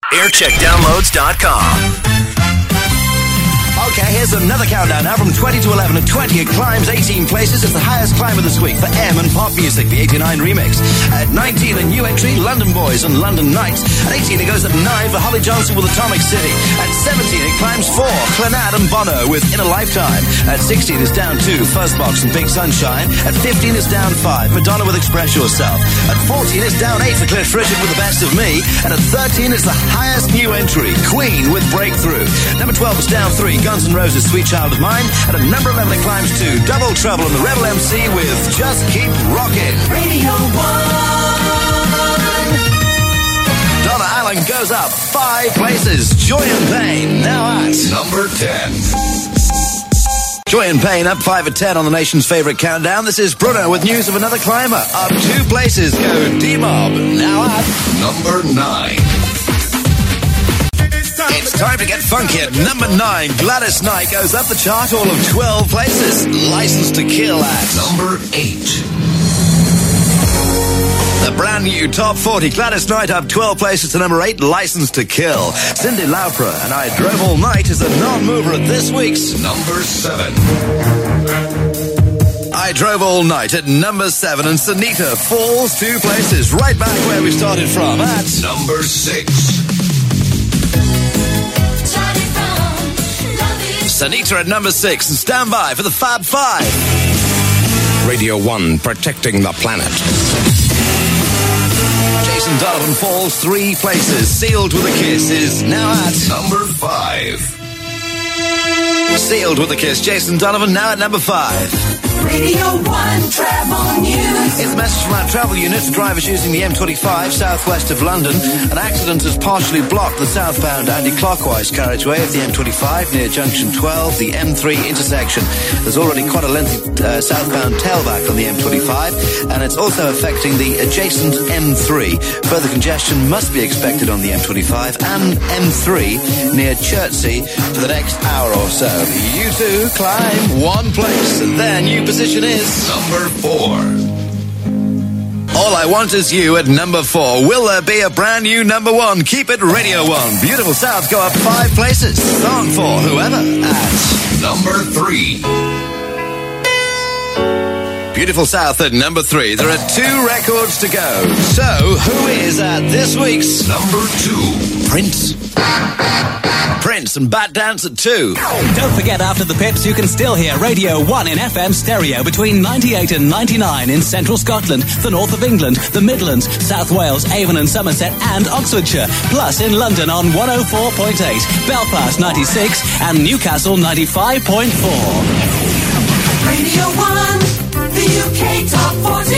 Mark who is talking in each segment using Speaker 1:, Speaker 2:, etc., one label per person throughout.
Speaker 1: Aircheckdownloads.com. Okay, here's another countdown now from 20 to 11. At 20, it climbs 18 places. It's the highest climber this week for M and Pop Music, the 89 remix. At 19, a new entry, London Boys and London Nights. At 18, it goes at 9 for Holly Johnson with Atomic City. At 17, it climbs 4, Clannad and Bono with In a Lifetime. At 16, it's down 2, Fuzzbox and Big Sunshine. At 15, it's down 5, Madonna with Express Yourself. At 14, it's down 8 for Cliff Richard with The Best of Me. And at 13, it's the highest new entry, Queen with Breakthrough. Number 12 is down 3, Guns N' Roses, Sweet Child of Mine. And at number 11, it climbs 2, Double Trouble and the Rebel MC with Just Keep Rockin'. Radio 1. Donna Allen goes up 5 places. Joy and Pain now at
Speaker 2: number 10.
Speaker 1: Joy and Pain up 5 at 10 on the nation's favourite countdown. This is Bruno with news of another climber. Up 2 places go D-Mob now at
Speaker 2: number 9.
Speaker 1: It's time to get funky at number 9. Gladys Knight goes up the chart all of 12 places. License to Kill at
Speaker 2: number 8.
Speaker 1: The brand new Top 40. Gladys Knight up 12 places to number 8. License to Kill. Cyndi Lauper and I Drove All Night is a non-mover at this week's
Speaker 2: number 7.
Speaker 1: I Drove All Night at number 7. And Sanita falls 2 places. Right back where we started from at
Speaker 2: number 6.
Speaker 1: Sanita at number 6, and stand by for the Fab 5.
Speaker 3: Radio 1, protecting the planet.
Speaker 1: Jason Donovan falls 3 places. Sealed with a Kiss is now at
Speaker 2: number 5.
Speaker 1: Sealed with a Kiss. Jason Donovan now at number 5.
Speaker 4: Radio 1 Travel News.
Speaker 1: It's a message from our travel unit for drivers using the M25 southwest of London. An accident has partially blocked the southbound anti-clockwise carriageway of the M25 near junction 12, the M3 intersection. There's already quite a lengthy southbound tailback on the M25, and it's also affecting the adjacent M3. Further congestion must be expected on the M25 and M3 near Chertsey for the next hour or so. You two climb 1 place, and their new position is
Speaker 2: number 4.
Speaker 1: All I Want Is You at number 4. Will there be a brand new number 1? Keep it Radio 1. Beautiful South go up 5 places. Song for Whoever at
Speaker 2: number 3.
Speaker 1: Beautiful South at number 3. There are 2 records to go. So, who is at this week's
Speaker 2: number 2?
Speaker 1: Prince. Prince and Bat Dance at 2.
Speaker 5: Don't forget, after the Pips, you can still hear Radio 1 in FM stereo between 98 and 99 in central Scotland, the north of England, the Midlands, South Wales, Avon and Somerset and Oxfordshire. Plus in London on 104.8, Belfast 96 and Newcastle 95.4.
Speaker 4: Radio 1, the UK Top 40.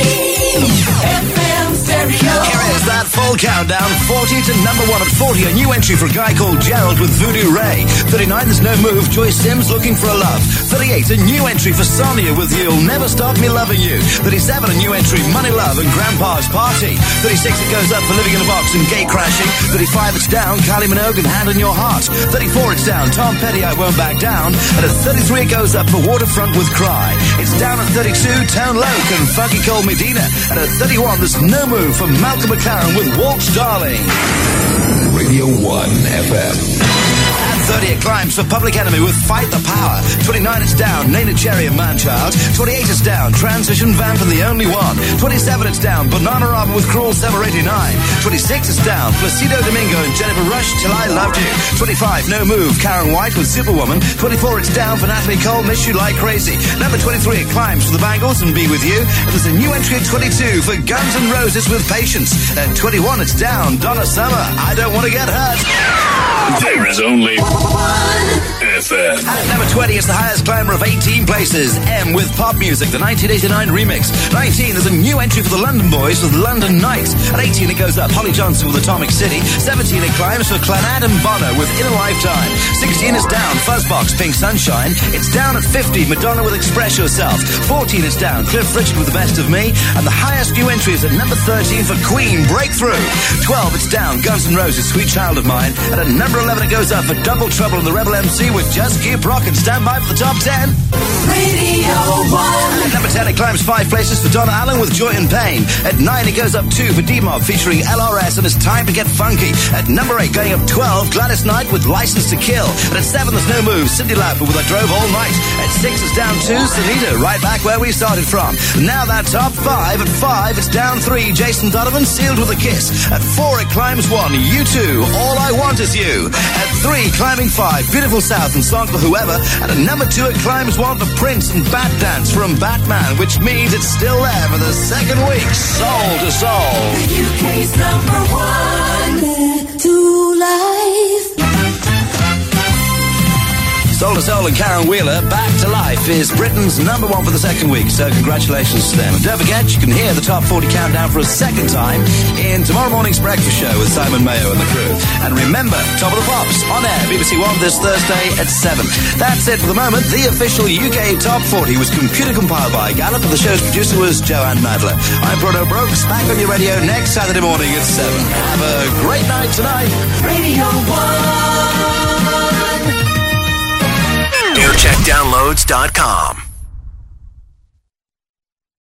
Speaker 4: FM stereo.
Speaker 1: Here is that full countdown. 40 to number 1 at 40. A new entry for a guy called Gerald with Voodoo Ray. 39, there's no move. Joyce Sims looking for a love. 38, a new entry for Sonia with You'll Never Stop Me Loving You. 37, a new entry, Money Love and Grandpa's Party. 36, it goes up for Living in a Box and Gate Crashing. 35, it's down, Kylie Minogue and Hand on Your Heart. 34, it's down, Tom Petty, I Won't Back Down. And at 33, it goes up for Waterfront with Cry. It's down at 32, Tone Loc and Funky Cole Medina. And at 31, there's no move for Malcolm McLaren with Waltz Darling.
Speaker 2: Radio 1 FM.
Speaker 1: At 30, it climbs for Public Enemy with Fight the Power. 29, it's down, Nana Cherry and Manchild. 28, it's down, Transition Vamp and The Only One. 27, it's down, Banana Rama with Cruel Summer 89. 26, it's down, Placido Domingo and Jennifer Rush, Till I Loved You. 25, no move, Karen White with Superwoman. 24, it's down for Natalie Cole, Miss You Like Crazy. Number 23, it climbs for The Bangles and Be With You. And there's a new entry at 22 for Guns N' Roses with Patience. At 21, it's down, Donna Summer, I Don't Want to Get Hurt.
Speaker 6: There is only one FM.
Speaker 1: At number 20, it's the highest climber of 18 places. M with Pop Music, the 1989 remix. 19, there's a new entry for the London Boys with London Nights. At 18, it goes up, Holly Johnson with Atomic City. 17, it climbs for Clannad and Bono with In a Lifetime. 16 is down, Fuzzbox, Pink Sunshine. It's down at 50, Madonna with Express Yourself. 14 is down, Cliff Richard with The Best of Me. And the highest new entry is at number 13 for Queen, Breakthrough. 12, it's down, Guns N' Roses, Sweet Child of Mine. And at number number 11, it goes up for Double Trouble in the Rebel MC with Just Keep Rockin'. Stand by for the top 10.
Speaker 4: Radio 1.
Speaker 1: At number 10, it climbs 5 places for Donna Allen with Joy and Pain. At 9, it goes up 2 for D-Mob featuring LRS and It's Time to Get Funky. At number 8, going up 12, Gladys Knight with License to Kill. And at 7, there's no move, Cyndi Lauper with I Drove All Night. At 6, it's down 2, Selena, right back where we started from. Now that top 5. At 5, it's down 3, Jason Donovan, Sealed with a Kiss. At 4, it climbs 1, U2, All I Want Is You. At 3, climbing 5, Beautiful South and Song for Whoever. And at number 2, it climbs 1 for Prince and Bat Dance from Batman, which means it's still there for the second week, Soul to Soul.
Speaker 4: The UK's number 1. Back to life.
Speaker 1: Soul to Soul and Karen Wheeler, Back to Life, is Britain's number 1 for the second week, so congratulations to them. And don't forget, you can hear the Top 40 Countdown for a second time in tomorrow morning's breakfast show with Simon Mayo and the crew. And remember, Top of the Pops, on air, BBC One this Thursday at 7. That's it for the moment. The official UK Top 40 was computer compiled by Gallup, and the show's producer was Joanne Madler. I'm Bruno Brooks, back on your radio next Saturday morning at 7. Have a great night tonight.
Speaker 4: Radio 1.
Speaker 2: AirCheckDownloads.com.